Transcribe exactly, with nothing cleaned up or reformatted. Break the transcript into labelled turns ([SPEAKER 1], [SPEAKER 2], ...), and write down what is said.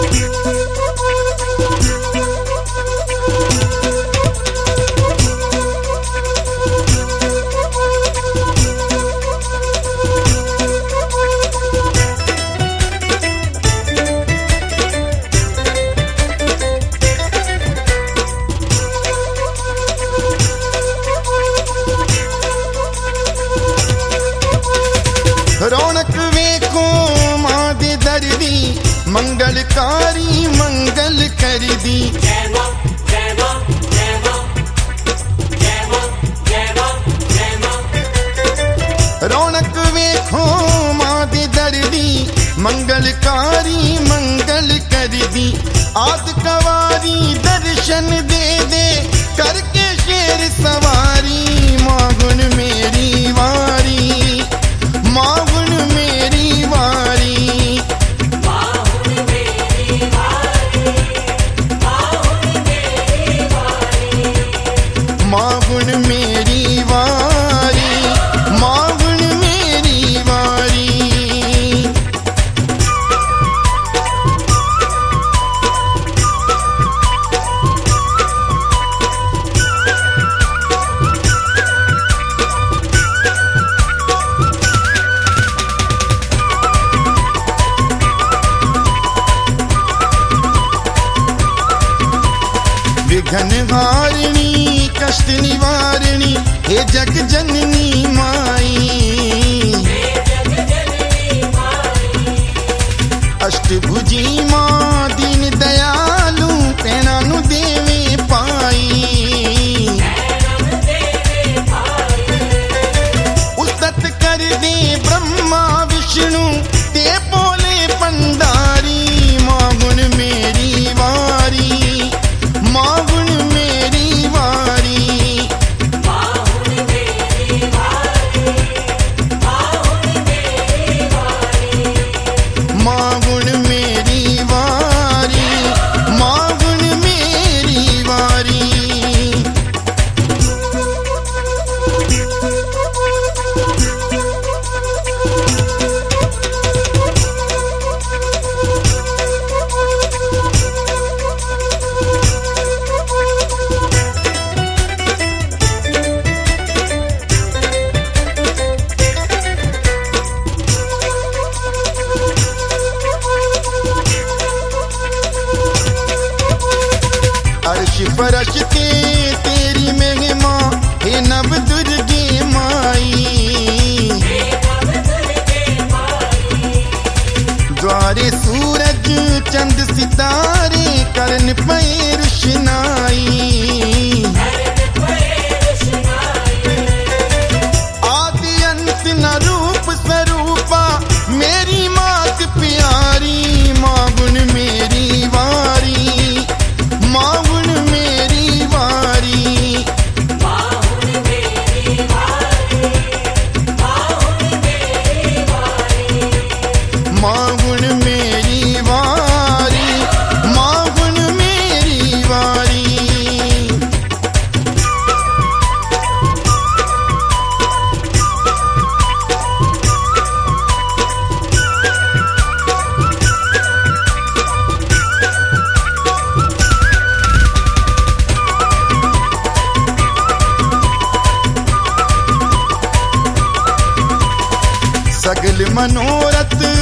[SPEAKER 1] रौनक वेखो मां दे दर दी, मंगलकारी मंगल कर दी। रौनक वेखो मां दे दर दी, मंगलकारी मंगल कर दी। आद कवारी दर्शन दे दे, करके शेर सवारी। मां गुण मेरी वारी, मां गुण मेरी वारी, मां गुण मेरी वारी, मां गुण मेरी वारी, मां गुण मेरी वारी, मां गुण मेरी वारी। विघ्न हारिणी कष्ट निवारिणी, हे जग जननी माई। अष्टभुजी मां दीन दयालु, पैणा नु देवे पाई। उस्तत कर दे ब्रह्मा विष्णु, ते बोले पंडारी। मां गुण मेरी वारी, मां गुण मेरी वारी, मां गुण मेरी वारी, मां गुण मेरी वारी, मां गुण मेरी वारी, मां गुण मेरी वारी। अर्श फरश ते तेरी महिमा, हे नव दुर्गे माई। द्वारे सूरज चंद सितारे, करन पे रुशनाई। आदि अंत न रूप स्वरूपा, मेरी मात प्यारी। मां गुण मेरी वारी, मां गुण मेरी वारी, मां गुण मेरी वारी, मां गुण मेरी वारी, मां गुण मेरी वारी, मां गुण मेरी वारी। सगल मनोरथ